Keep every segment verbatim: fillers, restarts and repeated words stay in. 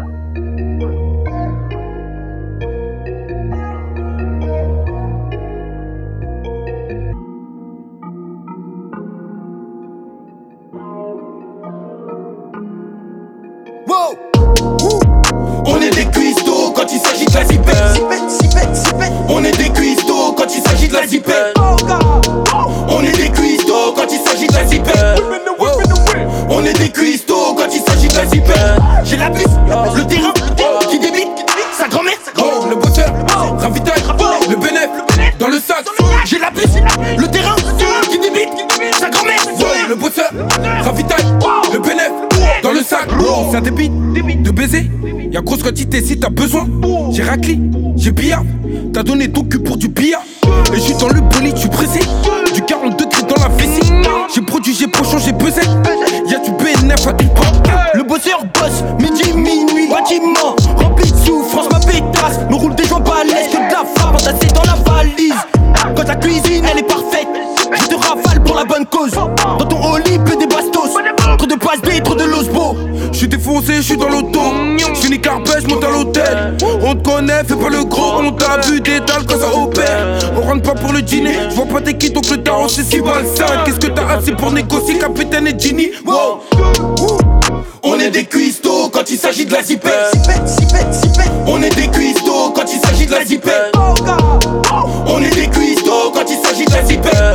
Wow. On est des cuistots quand il s'agit de la zipette. On est des cuistots quand il s'agit de la zipette. On est des cuistots quand il s'agit de la zipette. On est des cuistots quand il s'agit de la zipette. J'ai la puce, le terrain qui débite, sa grand-mère. Oh, le bosseur, ravitaille, le bénéf, dans le sac. J'ai la puce, le terrain qui débite, sa grand-mère. Oh, le bosseur, ravitaille, le bénéf, dans le sac. Ça débite de baiser. Y'a grosse quantité si t'as besoin. J'ai raclé, j'ai billard. T'as donné ton cul pour du billard. Et j'suis dans le bolide, j'suis pressé. Du quarante degrés dans la vessie. J'ai produit, j'ai pochon, j'ai pesé. Y'a du B N F à une porte. Le bosseur bosse, midi, minuit, bâtiment rempli de souffrance, ma pétasse me roule des joints balèzes, que de la femme entassée dans la valise. Quand ta cuisine elle est parfaite, je te rafale pour la bonne cause. Dans ton Olympe des bastos, trop de passe B, trop de losbo. J'suis défoncé, j'suis dans l'auto. J'finis Carbet, j'monte à l'hôtel. On te connaît, fais pas le gros. On t'a vu d'étal quand ça opère. On rentre pas pour le dîner. J'vois pas tes quitts donc le daron c'est six balles cinq. Qu'est-ce que t'as assez pour négocier, capitaine et Ginny? Wow. On est des cuistots quand il s'agit de la zipette. On est des cuistots quand il s'agit de la zipette. On est des cuistots quand il s'agit de la zipette.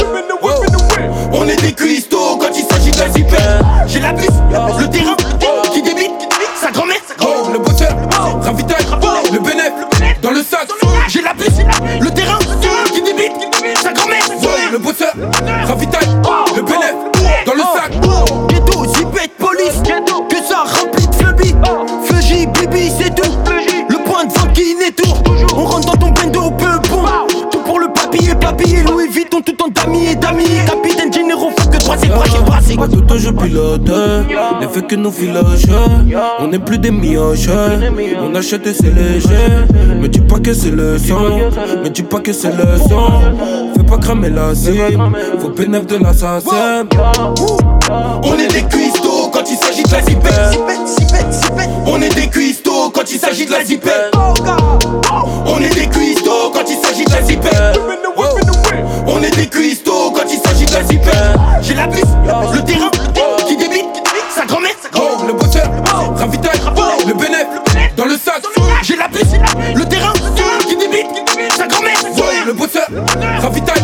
On est des cuistots quand il s'agit de la zipette. J'ai la puce, le terrain qui débite, sa grand-mère. Oh, le bosseur, ravitaille, le bénéf, dans le sac. J'ai la puce, le terrain qui débite, sa grand-mère. Oh, le bosseur, ravitaille, le bénéf, dans le sac. Ghetto, zipette, police, que ça remplit de fleuby. Fleugy, bibi, c'est tout. Le point de vente qui n'est tout. On rentre dans ton bendo, peu bon. Tout pour le papier, papier, Louis Vuitton, tout en d'amis et d'amis. Capitaine généraux, faut que trois c'est braqué, brassé. Pas tout je pilote, les faits que nous filoche. On n'est plus des mioches. On achète et c'est léger. Me dis pas que c'est le sang. Me dis pas que c'est le sang. Fais pas cramer la cime. Faut pénètre de l'assassin. On est des cuistots quand il s'agit de la zipette. On est des cuistots quand il s'agit de la zipette. On est des cuistots quand il s'agit de la zipette. On est des cuistots quand il s'agit de la zipette. J'ai la puce, le terrain qui débite, sa grand-mère. Oh, le bosseur, ravitaille, le bénéf, dans le sac. J'ai la puce, le terrain qui débite, sa grand-mère. Oh, le bosseur, ravitaille.